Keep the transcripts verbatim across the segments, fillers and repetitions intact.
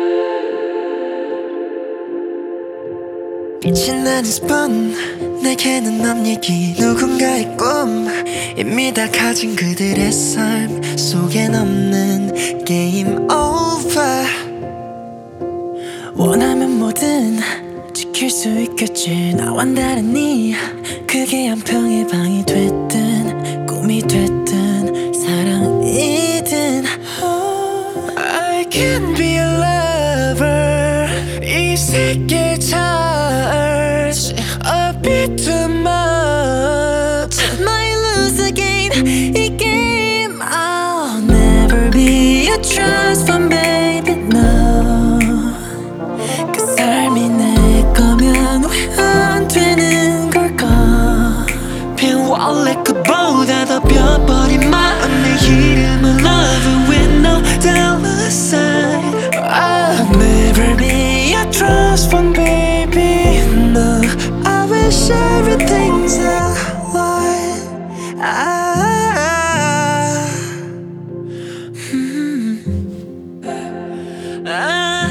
빛이 나는 스폰 내게는 남 얘기 누군가의 꿈 이미 다 가진 그들의 삶 속엔 없는 게임 over 원하면 뭐든 지킬 수 있겠지 나와는 다르니 그게 한 평의 방이 됐든 꿈이 됐든 사랑이든 I can be a lover 이 세계 charge a bit too much might lose again 이 게임 I'll never be a trust fund baby no 그 삶이 내 거면 왜 안 되는 걸까 빈 원래그보다 더 펴버린 마음 내 이름은 love with no dollar sign I'll never be a trust fund baby no I wish everything's alright ah, hmm, ah.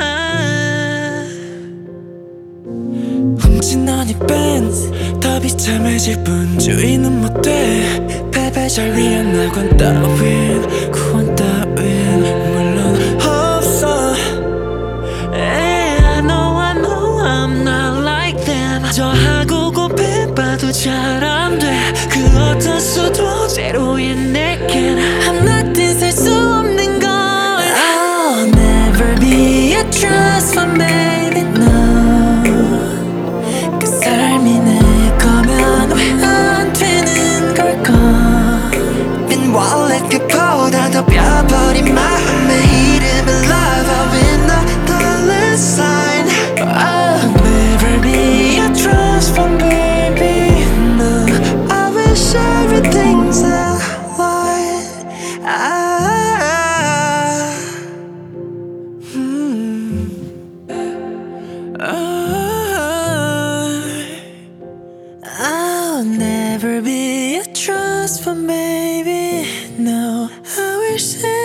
훔친 너의 밴드 더 비참해질 뿐 주인은 못돼 패배절 위한 낙원 따윈 구원 따윈 물론 없어 And I know I know I'm not like them 저 하고 곱해봐도 잘 안 돼 그 어떤 수도 제로인 내겐 I'm nothing 살 수 없는 걸 I'll never be a trust fund baby no 그 삶이 내 거면 왜 안 되는 걸까 빈 wallet 그보다 더 펴버린 마음의 이름은 love with no dollar sign I'll never be a trust fund baby no I wish everything's alright ah, hmm, ah. I'll never be a trust fund baby no I wish